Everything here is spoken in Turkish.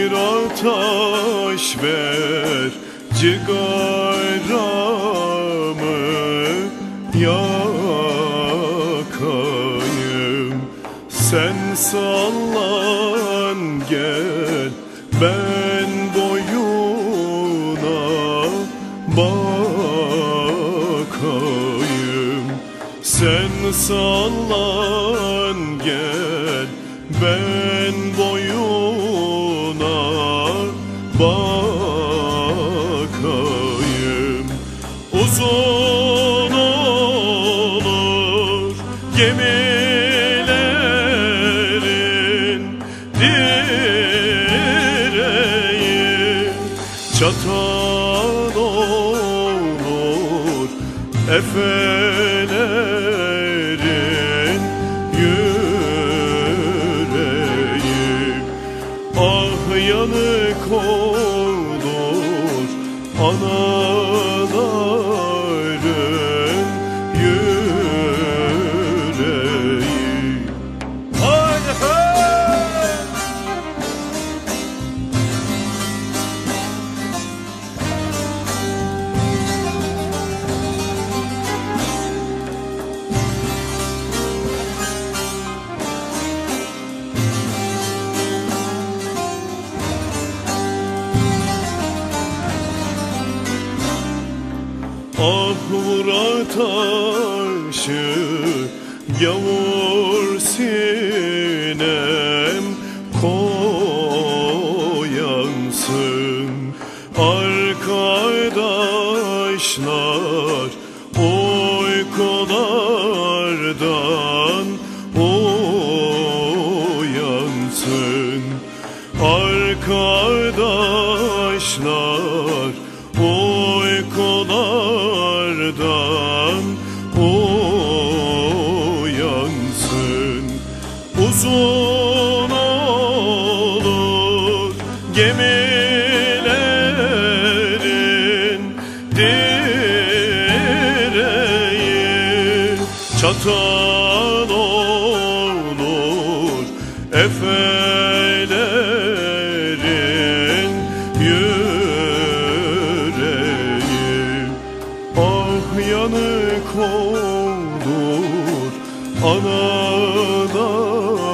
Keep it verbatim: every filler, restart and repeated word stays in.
bir ateş ver, cigaramı yakayım. Sen sallan gel, ben boyuna bakayım. Sen sallan gel, ben boyuna bakayım. Uzun olur gemilerin direği, çatan olur efelerin yüreği. Ah yanık olur anaların yüreği. Haydi hey! Ah vur ataşı yavur sinem koyansın. Arkadaşlar uykulardan uyansın. Arkadaşlar uykulardan uyansın. Uzun olur gemilerin direği, çatan olur efelerin yüreği. Ah yanık olur analar